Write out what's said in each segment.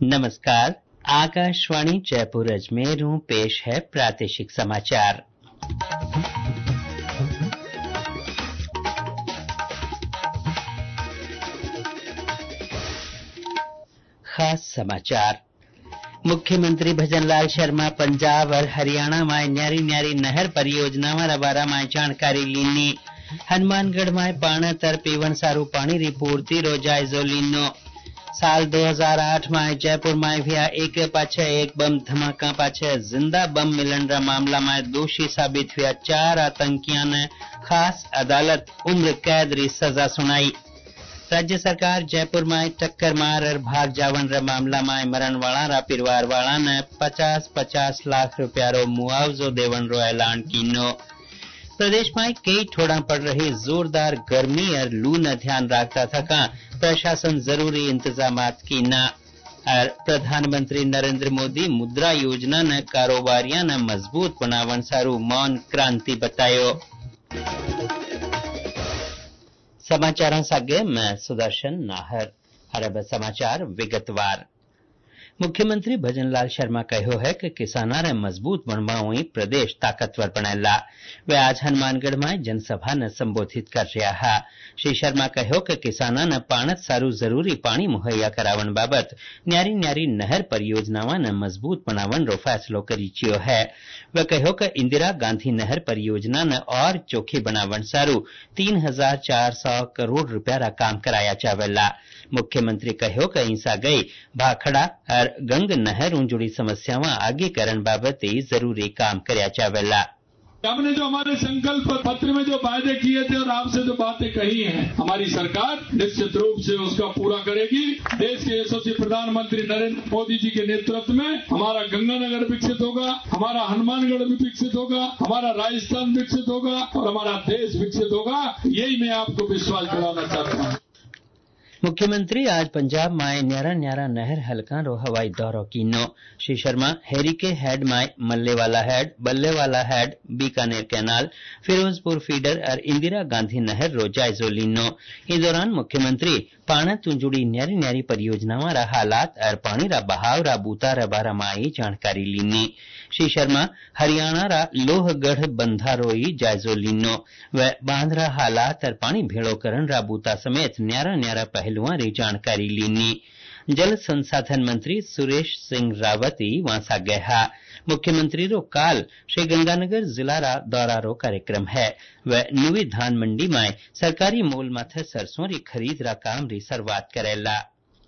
नमस्कार। आकाशवाणी जयपुर अजमेर पेश है प्रादेशिक समाचार। खास समाचार। मुख्यमंत्री भजनलाल शर्मा पंजाब और हरियाणा में न्यारी न्यारी नहर परियोजना बारा में जानकारी लीनी। हनुमानगढ़ में पाणत और पीवन सारू पानी री पूर्ति रो जायजो लीनो। साल 2008 में जयपुर में भी एक पाछे एक बम धमाका पाछे जिंदा बम मिलन रा मामला में दोषी साबित हुआ 4 आतंकियों ने खास अदालत उम्र कैद री सजा सुनाई। राज्य सरकार जयपुर में टक्कर मार और भाग जावन रा मामला में मरण वाला रा परिवार वाला ने 50-50 लाख रुपया रो मुआवजो देवन रो ऐलान कीनो। प्रदेश में कई ठोड़ा पड़ रही जोरदार गर्मी और लू न ध्यान रखता थका प्रशासन जरूरी इंतजामात की न। और प्रधानमंत्री नरेंद्र मोदी मुद्रा योजना ने कारोबारिया ने मजबूत बनावन सारू मौन क्रांति बतायो। समाचार सागे मैं सुदर्शन नाहर। अब समाचार विगतवार। मुख्यमंत्री भजनलाल शर्मा कहो है कि किसाना रे मजबूत बनवाई प्रदेश ताकतवर बनेला। वे आज हनुमानगढ़ में जनसभा ने संबोधित कर रहा है। श्री शर्मा कहो कि किसाना ने पाणत सारू जरूरी पानी मुहैया करावन बाबत न्यारी न्यारी नहर परियोजनावा ने मजबूत बनावन रो फैसलो करी चियो है। वे कहो कि इंदिरा गांधी नहर परियोजना ने और चोखी बनावन सारू 3400 करोड़ रुपया रा काम कराया जावेला। मुख्यमंत्री कहो कि इंसा गई भाखड़ा और गंग नहर जुड़ी समस्यावां आगे करण बाबत जरूरी काम करया जावेला। हमने जो हमारे संकल्प पत्र में जो वायदे किए थे और आपसे जो बातें कही हैं, हमारी सरकार निश्चित रूप से उसका पूरा करेगी। देश के यशस्वी प्रधानमंत्री नरेंद्र मोदी जी के नेतृत्व में हमारा गंगानगर विकसित होगा, हमारा हनुमानगढ़ भी विकसित होगा, हमारा राजस्थान विकसित होगा और हमारा देश विकसित होगा। यही मैं आपको विश्वास दिलाना चाहता हूँ। मुख्यमंत्री आज पंजाब में न्यारा न्यारा नहर हलका रो हवाई दौरो कीनो। श्री शर्मा हेरिके हेड में Mallewala head, Ballewala head, Bikaner canal, Firozpur feeder और इंदिरा गांधी नहर रो जायजो लीनो। इस दौरान मुख्यमंत्री पाणत जुड़ी न्यारी न्यारी परियोजनावां रा हालात और पानी रा बहाव रा बूता रा बारा में जानकारी लीनी। श्री शर्मा हरियाणा रा लोहगढ़ बंधा रोई जायजो लीनो। व बांध रा हालात और पानी भेड़ो करण रा बूता समेत न्यारा न्यारा पहलुआं री जानकारी लीनी। जल संसाधन मंत्री सुरेश सिंह रावती वहां गया। मुख्यमंत्री रो काल श्री गंगानगर जिला रा दौरा रो कार्यक्रम है। व नुवी धान मंडी में सरकारी मूल माथे सरसों री खरीद रा काम री शुरुआत करेला।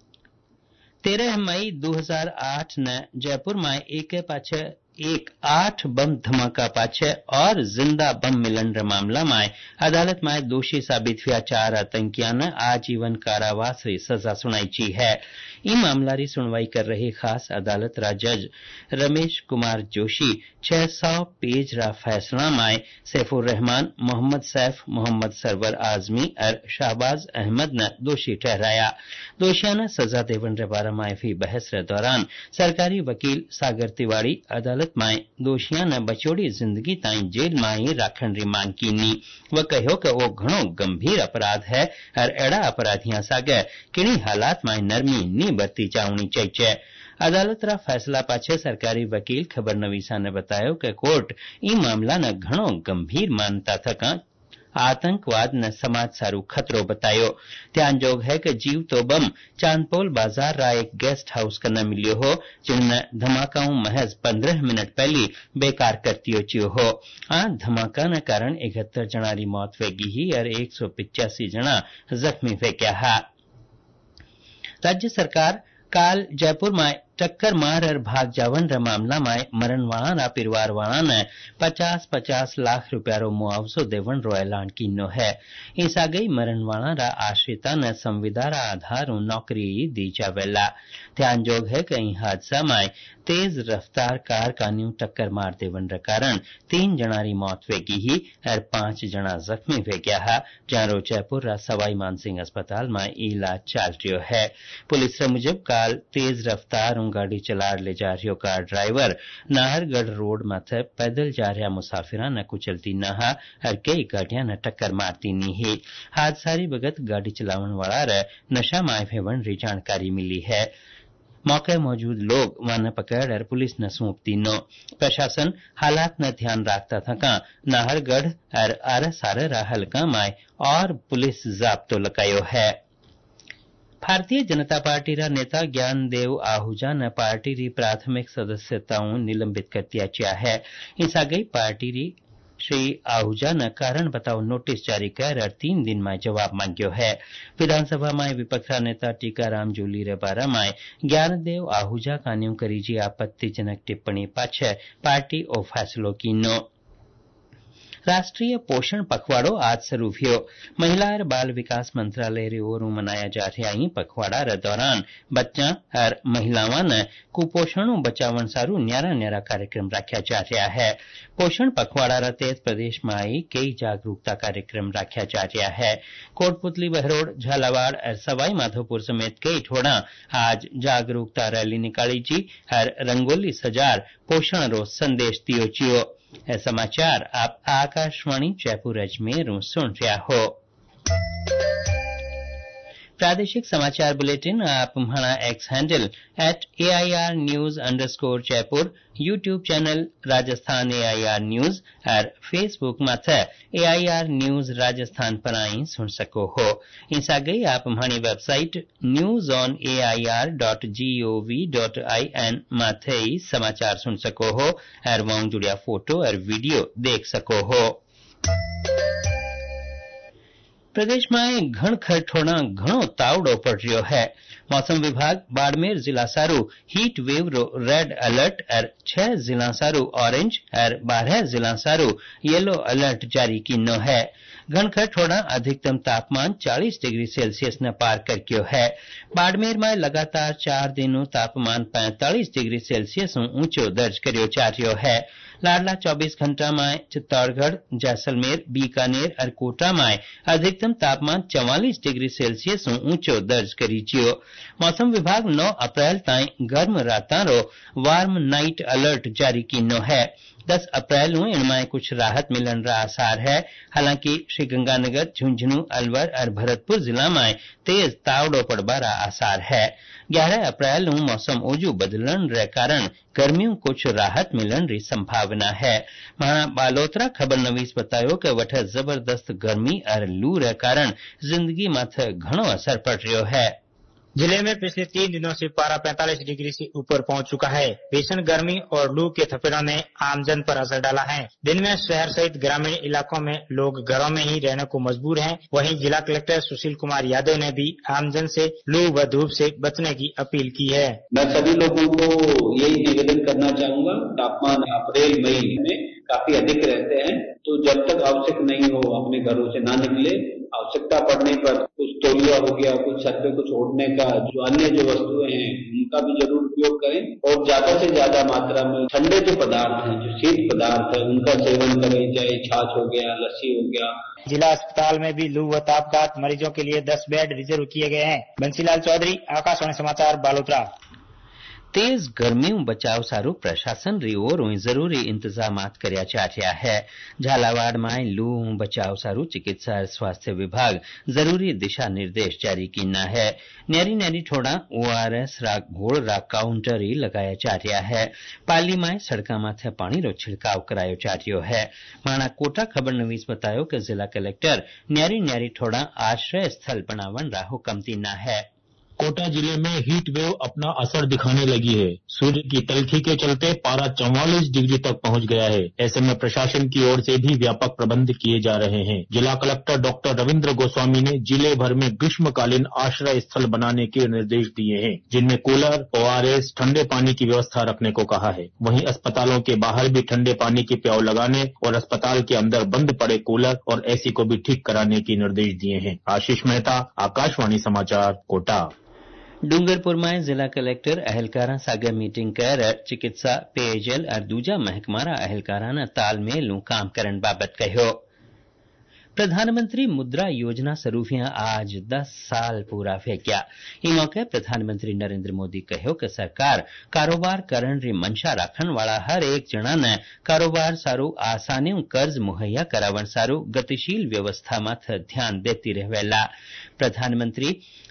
13 मई 2008 न जयपुर में एक पाछे एक 8 बम धमाका पाछे और जिंदा बम मिलन रे मामला में अदालत में दोषी साबित हुआ 4 आतंकियों ने आजीवन कारावास री सजा सुनाई ची है। ई मामला री सुनवाई कर रही खास अदालत रा जज रमेश कुमार जोशी 600 पेज रा फैसला में सैफुर रहमान, मोहम्मद सैफ, मोहम्मद सरवर आजमी और शाहबाज अहमद ने दोषी ठहराया। दोषियों ने सजा देवन रे बारे में भी बहस रे दौरान सरकारी वकील सागर तिवाड़ी अदालत में दोषियों ने बचोड़ी जिंदगी ताई जेल में ही राखण री मांग कीनी। वह कहो कि वो घणो गंभीर अपराध है और एड़ा अपराधियां सागे किणी हालात में नरमी नी बरती जावनी चाहिए। अदालत रा फैसला पाछे सरकारी वकील खबरनवीसा ने बतायो कि कोर्ट ई मामला ने घणो गंभीर मानता थका आतंकवाद ने समाज सारू खतरो बतायो। ध्यानजोग है कि जीव तो बम चांदपोल बाजार रा एक गेस्ट हाउस कने मिलियो हो, जिनने धमाकाओं महज 15 मिनट पहले बेकार करतियो चियो हो। आ धमाका ने कारण 71 जना री मौत वेगी ही और 185 जना जख्मी वेग्या हा। राज्य सरकार काल जयपुर में टक्कर मार और भाग जावन रा मामला में मरण वाला रा परिवार वाला ने 50-50 लाख रुपया रो मुआवजो देवन रो ऐलान कीनो है। इस आगे मरण वाला रा आश्रिता ने संविदा रा आधार नौकरी दी जावेला। ध्यानजोग है कि हादसा में तेज रफ्तार कार कान्यू टक्कर मार देवन रा कारण 3 जना री मौत वेगी ही और 5 जना जख्मी वेग्या हा, जहां जयपुर रा सवाई मानसिंह अस्पताल में इलाज चल रह्यो है। पुलिस रे मुजब काल तेज रफ्तार गाड़ी चला ले जा रह्यो कार ड्राइवर नाहरगढ़ रोड माथे पैदल जा रहा मुसाफिरा ने कुचलती नहा और कई गाड़ियां ने टक्कर मारती नी ही। हादसारी बगत गाड़ी चलावन वाला रे नशा में भेवन री जानकारी मिली है। मौके मौजूद लोग वन पकड़ और पुलिस न सौंप तीनो। प्रशासन हालात न ध्यान रखता थका नाहरगढ़ और आर सार हल्का माय और पुलिस जाब्तो लगायो है। भारतीय जनता पार्टी रा नेता ज्ञानदेव आहूजा ने पार्टी री प्राथमिक सदस्यताओं निलंबित कर दिया है। इस आगे पार्टी री श्री आहूजा ने कारण बताओ नोटिस जारी कर 3 दिन में जवाब मांग्यो है। विधानसभा में विपक्ष नेता टीकाराम जूली रे बारा में ज्ञानदेव आहूजा कान्यू करी जी आपत्तिजनक टिप्पणी पाछे पार्टी ओ फैसलो कीनो। राष्ट्रीय पोषण पखवाड़ो आज शुरू हुयो। महिला और बाल विकास मंत्रालय री ओर मनाया जा रहा ई पखवाड़ा रे दौरान बच्चा और महिलावां ने कुपोषण बचावन सारू न्यारा न्यारा कार्यक्रम रखा जा रहा है। पोषण पखवाड़ा रे तहत प्रदेश में आई कई जागरूकता कार्यक्रम रखा जा रहा है। कोटपुतली बहरोड झालावाड़ और सवाई माधोपुर समेत कई ठोड़ा आज जागरूकता रैली निकाली जी और रंगोली सजार पोषण रो संदेश दियो चियो। समाचार आप आकाशवाणी जयपुर अजमेर सुन रहा हो। प्रादेशिक समाचार बुलेटिन आप हमारा X handle @AIR News_ Jaipur, YouTube channel Rajasthan AIR news और फेसबुक माथे AIR न्यूज राजस्थान पर आई सुन सको हो। इस आगे आप हमारी वेबसाइट newsonair.gov.in माथे समाचार सुन सको हो और वहां जुड़िया फोटो और वीडियो देख सको हो। प्रदेश में घणखर ठोड़ा घणो तावड़ो पड़ रह्यो है। मौसम विभाग बाड़मेर जिला सारू हीट वेव रो रेड अलर्ट और 6 जिला सारू ऑरेंज और 12 जिला सारू येलो अलर्ट जारी कीनो है। घणखर ठोड़ा अधिकतम तापमान 40 डिग्री सेल्सियस ने पार कर गयो है। बाड़मेर में लगातार 4 दिनों तापमान 45 डिग्री सेल्सियस ऊंचो दर्ज करियो जा रह्यो है। लाडला 24 घंटा में चित्तौड़गढ़, जैसलमेर, बीकानेर और कोटा में अधिकतम तापमान 44 डिग्री सेल्सियस ऊंचो दर्ज करी जियो। मौसम विभाग 9 अप्रैल ताईं गर्म रातां रो वार्म नाइट अलर्ट जारी कीनो है। 10 अप्रैल इनमें कुछ राहत मिलन रा आसार है। हालांकि श्रीगंगानगर, झुंझुनू, अलवर और भरतपुर जिला में तेज तावड़ो पड़बा रा आसार है। 11 अप्रैल मौसम ओजू बदलन रे कारण गर्मियों कुछ राहत मिलन री संभावना है। वहां बालोतरा खबर नवीस बतायो कि वठ जबरदस्त गर्मी और लू रे कारण जिंदगी माथे घणो असर पड़ रह्यो है। जिले में पिछले 3 दिनों से पारा 45 डिग्री से ऊपर पहुंच चुका है। भीषण गर्मी और लू के थपेड़ों ने आमजन पर असर डाला है। दिन में शहर सहित ग्रामीण इलाकों में लोग घरों में ही रहने को मजबूर हैं। वहीं जिला कलेक्टर सुशील कुमार यादव ने भी आमजन से लू व धूप से बचने की अपील की है। मैं सभी लोगों को यही निवेदन करना चाहूंगा, तापमान अप्रैल मई में काफी अधिक रहते हैं, तो जब तक आवश्यक नहीं हो अपने घरों से ना निकले। आवश्यकता पड़ने पर कुछ तौलिया हो गया, कुछ छत पे कुछ ओढ़ने का जो अन्य जो वस्तुएं हैं उनका भी जरूर उपयोग करें और ज्यादा से ज्यादा मात्रा में ठंडे जो पदार्थ हैं, जो शीत पदार्थ है, उनका सेवन करें, चाहे छाछ हो गया, लस्सी हो गया। जिला अस्पताल में भी लू व तापघात मरीजों के लिए 10 बेड रिजर्व किए गए हैं। बंसीलाल चौधरी, आकाशवाणी समाचार, बालोतरा। तेज गर्मियों बचाव सारू प्रशासन री ओर जरूरी इंतजामात करया जा रहा है। झालावाड़ में लू बचाव सारू चिकित्सा और स्वास्थ्य विभाग जरूरी दिशा निर्देश जारी कीना है। न्यारी न्यारी ठोड़ा ORS रा घोड़ रा काउंटर ही लगाया जा रहा है। पाली में सड़का माथे पानी रो छिड़काव करायो जा रह्यो है। माना कोटा खबर नवीस बतायो कि जिला कलेक्टर न्यारी न्यारी ठोड़ा आश्रय स्थल बनावन रा हुक्म दीना है। कोटा जिले में हीट वेव अपना असर दिखाने लगी है। सूर्य की तलखी के चलते पारा 44 डिग्री तक पहुंच गया है। ऐसे में प्रशासन की ओर से भी व्यापक प्रबंध किए जा रहे हैं। जिला कलेक्टर डॉक्टर रविंद्र गोस्वामी ने जिले भर में ग्रीष्मकालीन आश्रय स्थल बनाने के निर्देश दिए हैं, जिनमें कूलर, ORS, ठंडे पानी की व्यवस्था रखने को कहा है। वहीं अस्पतालों के बाहर भी ठंडे पानी की प्याऊ लगाने और अस्पताल के अंदर बंद पड़े कूलर और AC को भी ठीक कराने के निर्देश दिए हैं। आशीष मेहता, आकाशवाणी समाचार, कोटा। डूंगरपुर में जिला कलेक्टर अहलकारा सागर मीटिंग कर चिकित्सा, पेयजल और दूजा महकमारा अहलकारा न तालमेल काम करन बाबत कहो। प्रधानमंत्री मुद्रा योजना शुरू हुआ आज 10 साल पूरा हो गया। इस मौके प्रधानमंत्री नरेंद्र मोदी कहो कि सरकार कारोबार करण री मंशा राखण वाला हर एक जना ने कारोबार सारू आसानी कर्ज मुहैया करावन सारू गतिशील व्यवस्था माथे ध्यान देती रहेला। प्रधानमंत्री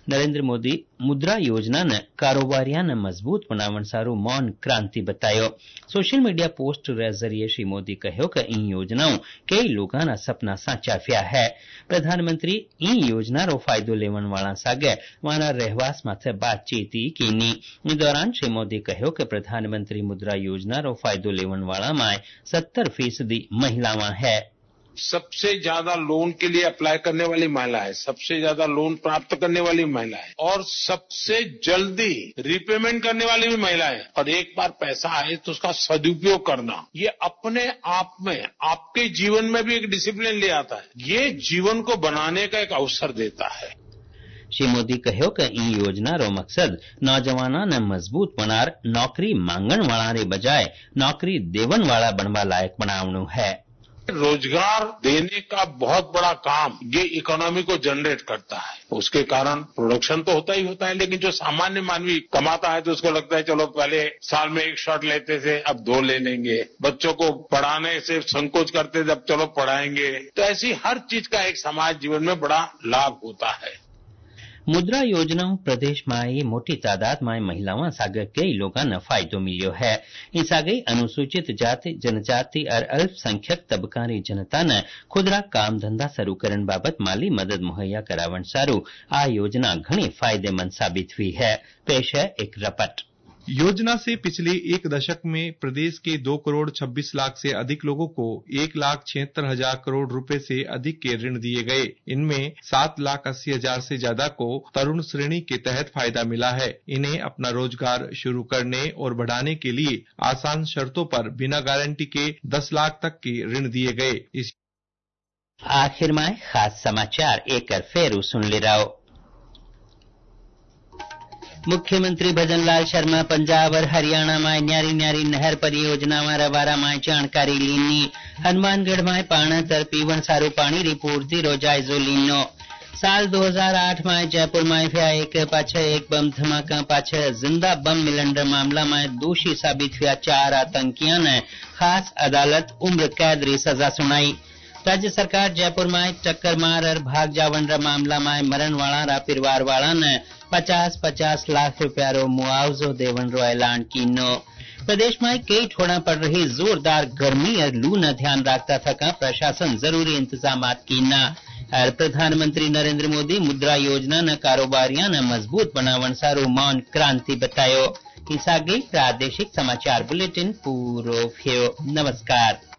नरेंद्र मोदी मुद्रा योजना ने कारोबारिया ने मजबूत बनावन सारू मौन क्रांति बतायो। सोशल मीडिया पोस्ट रे जरिए श्री मोदी कहो कि इन योजनाओं कई लोगों ना सपना साचा व्या है। प्रधानमंत्री इन योजना रो फायदो लेवन वाला सागे वाना रहवास माथे बातचीत कीनी। इस दौरान श्री मोदी कहो कि प्रधानमंत्री मुद्रा योजना रो फायदो लेवन वाला में 70% महिलावां है। सबसे ज्यादा लोन के लिए अप्लाई करने वाली महिला है, सबसे ज्यादा लोन प्राप्त करने वाली महिला है और सबसे जल्दी रिपेमेंट करने वाली भी महिला है। और एक बार पैसा आए तो उसका सदुपयोग करना, ये अपने आप में आपके जीवन में भी एक डिसिप्लिन ले आता है। ये जीवन को बनाने का एक अवसर देता है। श्री मोदी कहो कि इन योजना रो मकसद नौजवाना ने मजबूत बनार नौकरी मांगण वाला रे बजाय नौकरी देवन वाला बनवा लायक बनावनु है। रोजगार देने का बहुत बड़ा काम ये इकोनॉमी को जनरेट करता है। उसके कारण प्रोडक्शन तो होता ही होता है, लेकिन जो सामान्य मानवी कमाता है तो उसको लगता है चलो पहले साल में 1 शॉट लेते थे अब 2 ले लेंगे, बच्चों को पढ़ाने से संकोच करते थे अब चलो पढ़ाएंगे। तो ऐसी हर चीज का एक समाज जीवन में बड़ा लाभ होता है। मुद्रा योजनाओं प्रदेश में मोटी तादाद में महिलाओं सागे कई लोगों ने फायदो मिलो है। इन सागे अनुसूचित जाति जनजाति और अल्पसंख्यक तबका री जनता ने खुदरा काम धंधा शुरू करने बाबत माली मदद मुहैया करावन सारू आ योजना घणी फायदेमंद साबित हुई है। पेश है एक रपट। योजना से पिछले 1 दशक में प्रदेश के 2 करोड़ 26 लाख से अधिक लोगों को 1,76,000 करोड़ रुपए से अधिक के ऋण दिए गए। इनमें 7,80,000 से ज्यादा को तरुण श्रेणी के तहत फायदा मिला है। इन्हें अपना रोजगार शुरू करने और बढ़ाने के लिए आसान शर्तों पर बिना गारंटी के 10 लाख तक के ऋण दिए गए। आखिर में खास समाचार एक फेरू सुन ले रहा। मुख्यमंत्री भजन लाल शर्मा पंजाब और हरियाणा में न्यारी न्यारी नहर परियोजना में रवारा में जानकारी लीनी। हनुमानगढ़ में पाणा तर पीवन सारू पानी री पूर्ति रो जायजो लीनो। साल 2008 में जयपुर में हुआ एक पाछे एक बम धमाका पाछे जिंदा बम मिलन रे मामला में दोषी साबित हुआ 4 आतंकियों ने खास अदालत उम्र कैद री सजा सुनाई। राज्य सरकार जयपुर में टक्कर मार और भाग जावन रा मामला में मरण वाला रा परिवार वाला ने 50-50 लाख रुपया रो मुआवजो देवन रो ऐलान कीनो। प्रदेश में कई ठोड़ा पड़ रही जोरदार गर्मी और लू न ध्यान रखता थका प्रशासन जरूरी इंतजाम कीना। और प्रधानमंत्री नरेंद्र मोदी मुद्रा योजना न कारोबारिया न मजबूत बनावन सारू मौन क्रांति बतायो। इस आगे प्रादेशिक समाचार बुलेटिन पूरो थियो। नमस्कार।